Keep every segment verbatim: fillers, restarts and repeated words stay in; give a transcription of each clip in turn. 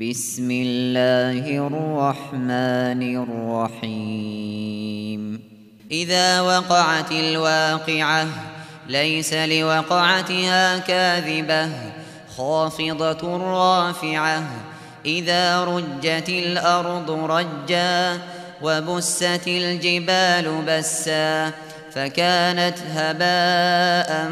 بسم الله الرحمن الرحيم إذا وقعت الواقعة ليس لوقعتها كاذبة خافضة رافعة إذا رجت الأرض رجا وبست الجبال بسا فكانت هباء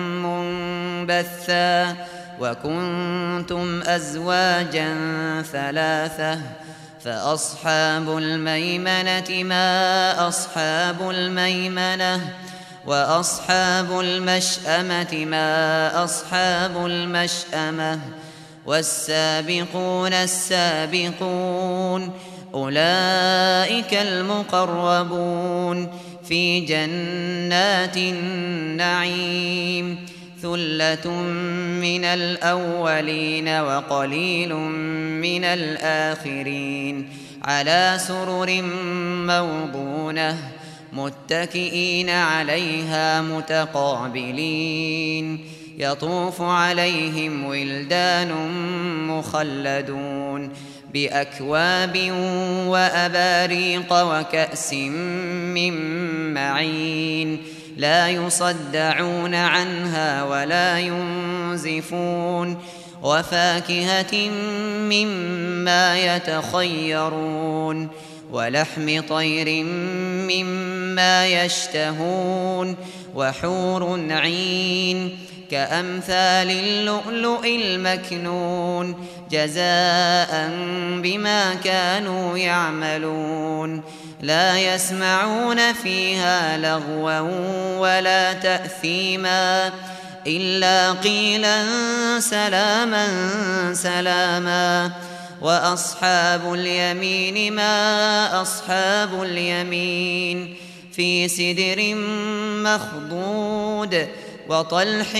منبثا وكنتم أزواجا ثلاثة فأصحاب الميمنة ما أصحاب الميمنة وأصحاب المشأمة ما أصحاب المشأمة والسابقون السابقون أولئك المقربون في جنات النعيم ثلة من الأولين وقليل من الآخرين على سرر موضونة متكئين عليها متقابلين يطوف عليهم ولدان مخلدون بأكواب وأباريق وكأس من معين لا يصدعون عنها ولا ينزفون وفاكهة مما يتخيرون ولحم طير مما يشتهون وحور عين كأمثال اللؤلؤ المكنون جزاء بما كانوا يعملون لا يسمعون فيها لغوا ولا تأثيما إلا قيلا سلاما سلاما وأصحاب اليمين ما أصحاب اليمين في سدر مخضود وطلح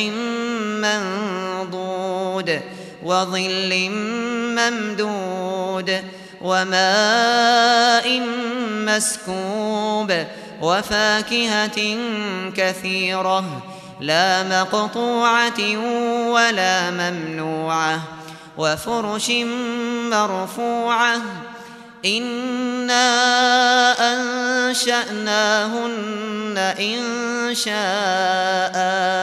منضود وظل ممدود وماء مسكوب وفاكهة كثيرة لا مقطوعة ولا ممنوعة وفرش مرفوعة إنا أنشأناهن إنشاء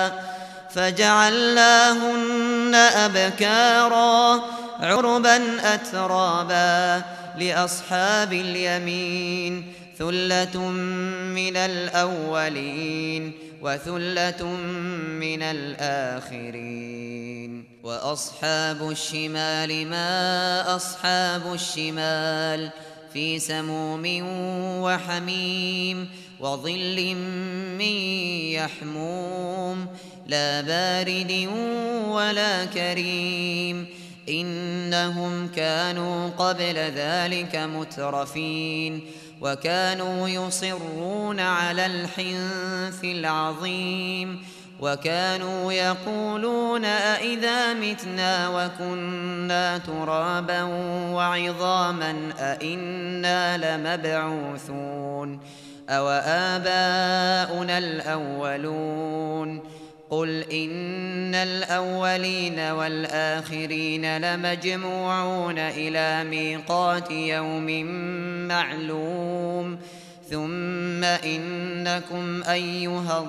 فجعلناهن أبكارا عربا أترابا لأصحاب اليمين ثلة من الأولين وثلة من الآخرين وأصحاب الشمال ما أصحاب الشمال في سموم وحميم وظل من يحموم لا بارد ولا كريم إنهم كانوا قبل ذلك مترفين وكانوا يصرون على الحنث العظيم وكانوا يقولون أئذا متنا وكنا ترابا وعظاما أئنا لمبعوثون أو آباؤنا الأولون قل إن الأولين والآخرين لمجموعون إلى ميقات يوم معلوم ثم إنكم أيها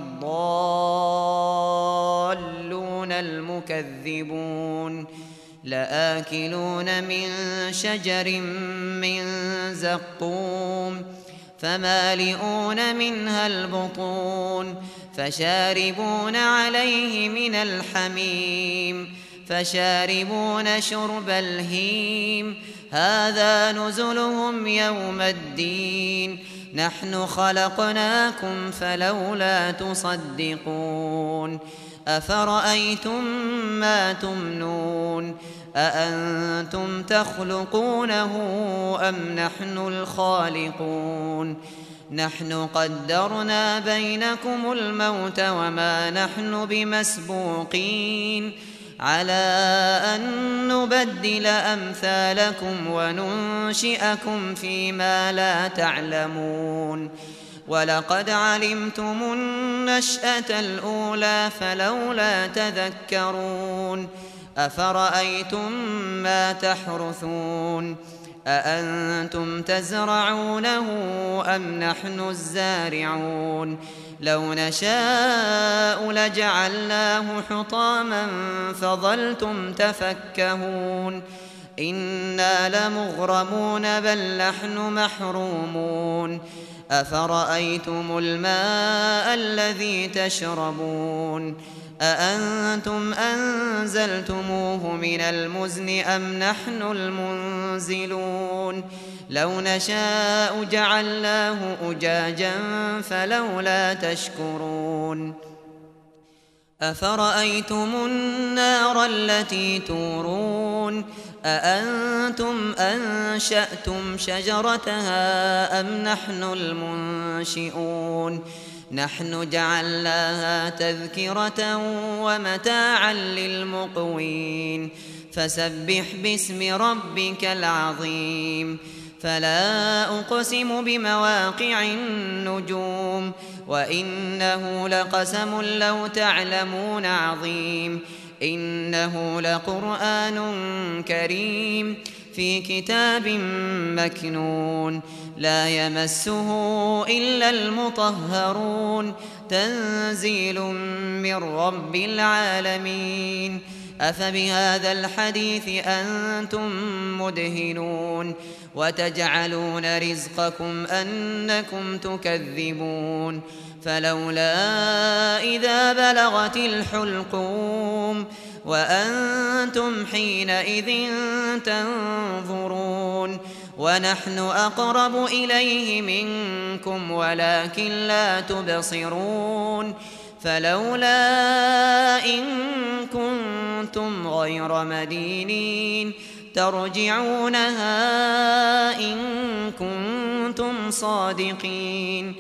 الضالون المكذبون لآكلون من شجر من زقوم فمالئون منها البطون فشاربون عليه من الحميم فشاربون شرب الهيم هذا نزلهم يوم الدين نحن خلقناكم فلولا تصدقون أفرأيتم ما تمنون أأنتم تخلقونه أم نحن الخالقون نحن قدرنا بينكم الموت وما نحن بمسبوقين على أن نبدل أمثالكم وننشئكم فيما لا تعلمون ولقد علمتم النشأة الأولى فلولا تذكرون أفرأيتم ما تحرثون أأنتم تزرعونه أم نحن الزارعون لو نشاء لجعلناه حطاما فظلتم تفكهون إنا لمغرمون بل نحن محرومون أفرأيتم الماء الذي تشربون أأنتم أنزلتموه من المزن أم نحن المنزلون لو نشاء جعلناه أجاجا فلولا تشكرون أفرأيتم النار التي تورون أأنتم أنشأتم شجرتها أم نحن المنشئون نحن جعلناها تذكرة ومتاعا للمقوين فسبح باسم ربك العظيم فلا أقسم بمواقع النجوم وإنه لقسم لو تعلمون عظيم إنه لقرآن كريم في كتاب مكنون لا يمسه إلا المطهرون تنزيل من رب العالمين أفبهذا الحديث أنتم مدهنون وتجعلون رزقكم أنكم تكذبون فلولا إذا بلغت الحلقوم وأنتم حينئذ تنظرون ونحن أقرب إليه منكم ولكن لا تبصرون فلولا إن كنتم غير مدينين ترجعونها إن كنتم صادقين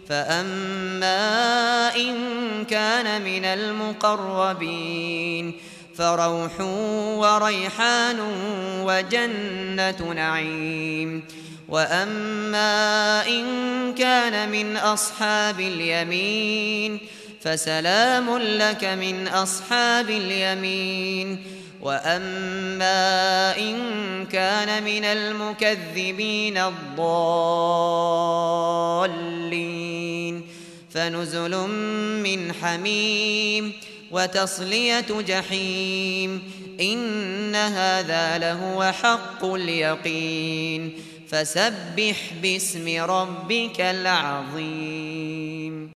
فأما إن كان من المقربين فروح وريحان وجنة نعيم وأما إن كان من أصحاب اليمين فسلام لك من أصحاب اليمين وأما إن كان من المكذبين الضالين فنزل من حميم وتصلية جحيم إن هذا لهو حق اليقين فسبح باسم ربك العظيم.